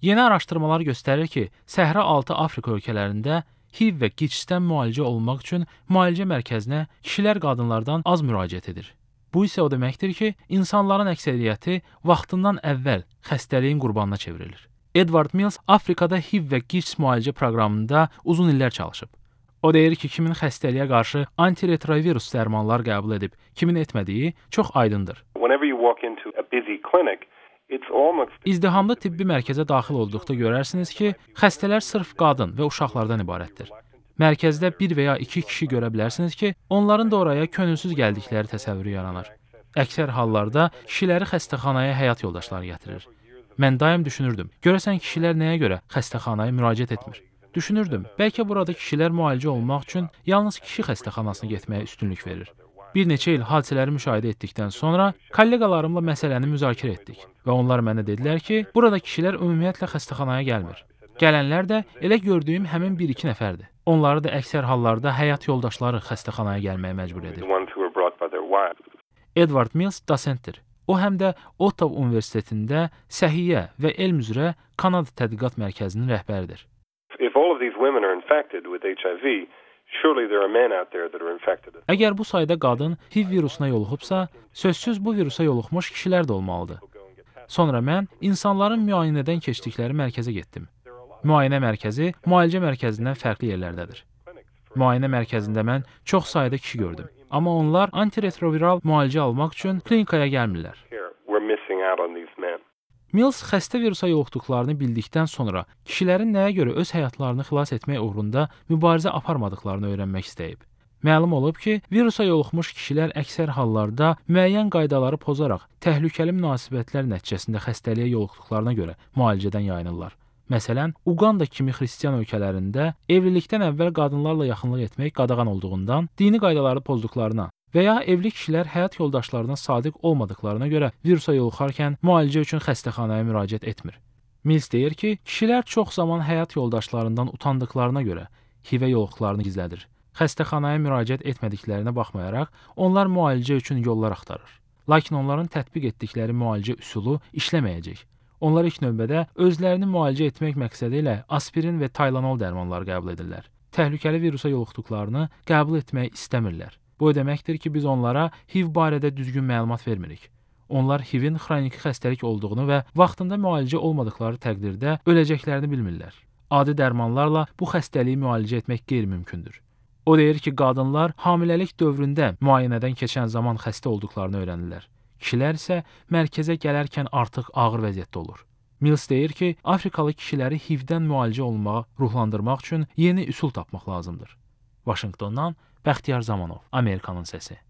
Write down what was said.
Yeni araşdırmalar göstərir ki, Səhra altı Afrika ölkələrində HIV və QİÇS-dən müalicə olunmaq üçün müalicə mərkəzinə kişilər qadınlardan az müraciət edir. Bu isə o deməkdir ki, insanların əksəriyyəti vaxtından əvvəl xəstəliyin qurbanına çevrilir. Edward Mills Afrikada HIV və QİÇS müalicə proqramında uzun illər çalışıb. O deyir ki, kimin xəstəliyə qarşı antiretrovirus dərmanlar qəbul edib, kimin etmədiyi çox aydındır. İzdihamlı tibbi mərkəzə daxil olduqda görərsiniz ki, xəstələr sırf qadın və uşaqlardan ibarətdir. Mərkəzdə bir və ya iki kişi görə bilərsiniz ki, onların da oraya könülsüz gəldikləri təsəvvürü yaranır. Əksər hallarda kişiləri xəstəxanaya həyat yoldaşları gətirir. Mən daim düşünürdüm, görəsən kişilər nəyə görə xəstəxanaya müraciət etmir? Düşünürdüm, bəlkə burada kişilər müalicə olmaq üçün yalnız kişi xəstəxanasına getməyə üstünlük verir. Bir neçə il hadisələri müşahidə etdikdən sonra kolleqalarımla məsələni müzakirə etdik və onlar mənə dedilər ki, burada kişilər ümumiyyətlə xəstəxanaya gəlmir. Gələnlər də elə gördüyüm həmin 1-2 nəfərdir. Onları da əksər hallarda həyat yoldaşları xəstəxanaya gəlməyə məcbur edir. Edward Mills dosentdir. O həm də Ottawa Universitetində səhiyyə və elm üzrə Kanada Tədqiqat Mərkəzinin rəhbəridir. Əgər bu sayda qadın HIV virusuna yoluxubsa, sözsüz bu virusa yoluxmuş kişilər də olmalıdır. Sonra mən insanların müayinədən keçdikləri mərkəzə getdim. Müayinə mərkəzi müalicə mərkəzindən fərqli yerlərdədir. Müayinə mərkəzində mən çox sayda kişi gördüm. Amma onlar antiretroviral müalicə almaq üçün klinikaya gəlmirlər. Mills xəstə virusa yoluxduqlarını bildikdən sonra kişilərin nəyə görə öz həyatlarını xilas etmək uğrunda mübarizə aparmadıqlarını öyrənmək istəyib. Məlum olub ki, virusa yoluxmuş kişilər əksər hallarda müəyyən qaydaları pozaraq təhlükəli münasibətlər nəticəsində xəstəliyə yoluxduqlarına görə müalicədən yayınırlar. Məsələn, Uqanda kimi xristian ölkələrində evlilikdən əvvəl qadınlarla yaxınlıq etmək qadağan olduğundan dini qaydaları pozduqlarına və ya evli kişilər həyat yoldaşlarına sadiq olmadıqlarına görə virusa yoluxarkən müalicə üçün xəstəxanaya müraciət etmir. Mills deyir ki, kişilər çox zaman həyat yoldaşlarından utandıqlarına görə HIV-ə yoluxduqlarını gizlədir. Xəstəxanaya müraciət etmədiklərinə baxmayaraq, onlar müalicə üçün yollar axtarır. Lakin onların tətbiq etdikləri müalicə üsulu işləməyəcək. Onlar ilk növbədə özlərini müalicə etmək məqsədi ilə aspirin və Tylenol dərmanları qəbul edirlər. Təhlükəli virusa yoluxduqlarını qəbul etmək istəmirlər. Bu o deməkdir ki, biz onlara HIV barədə düzgün məlumat vermirik. Onlar HIV-in xroniki xəstəlik olduğunu və vaxtında müalicə olmadıqları təqdirdə öləcəklərini bilmirlər. Adi dərmanlarla bu xəstəliyi müalicə etmək qeyri-mümkündür. O deyir ki, qadınlar hamiləlik dövründə müayinədən keçən zaman xəstə olduqlarını öyrənirlər. Kişilər isə mərkəzə gələrkən artıq ağır vəziyyətdə olur. Mills deyir ki, Afrikalı kişiləri HIV-dən müalicə olunmağa ruhlandırmaq üçün yeni üsul tapmaq lazımdır. Vaşinqtondan Bəxtiyar Zamanov, Amerikanın səsi.